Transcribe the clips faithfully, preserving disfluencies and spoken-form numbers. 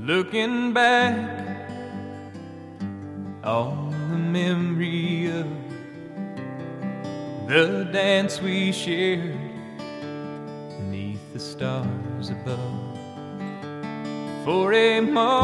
Looking back on the memory of the dance we shared beneath the stars above. For a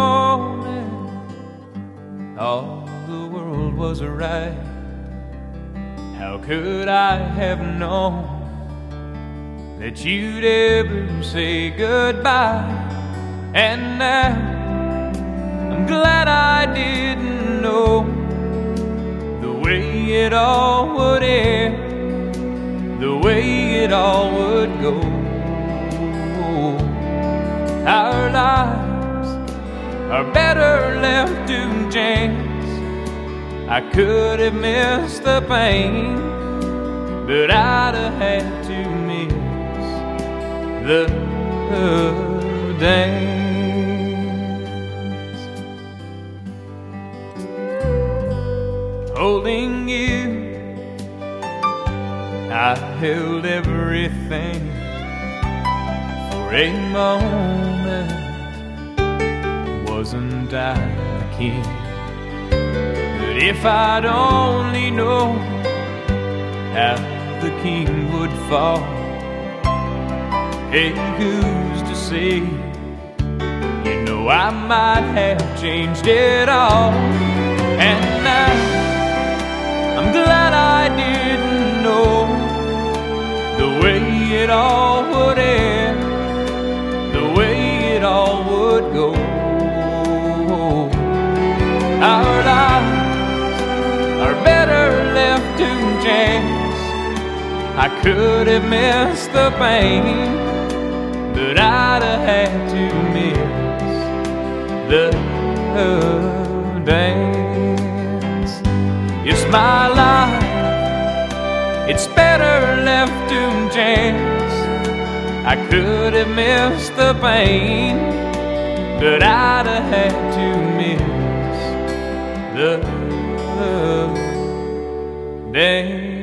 moment, all the world was right. How could I have known that you'd ever say goodbye? And now I'm glad I didn't know the way it all would end, the way it all would go. Our lives are better left to chance. I could have missed the pain, but I'd have had to miss the, the dance. Holding you, I held everything for a moment. Wasn't I the king? But if I'd only known how the king would fall, hey, who's to say? You know I might have changed it all. And now I'm glad I didn't know the way it all would end, the way it all would go. Our lives are better left to chance. I could have missed the pain, but I'd have had to miss the dance. It's my life, it's better left to chance. I could have missed the pain, but I'd have had to miss the dance.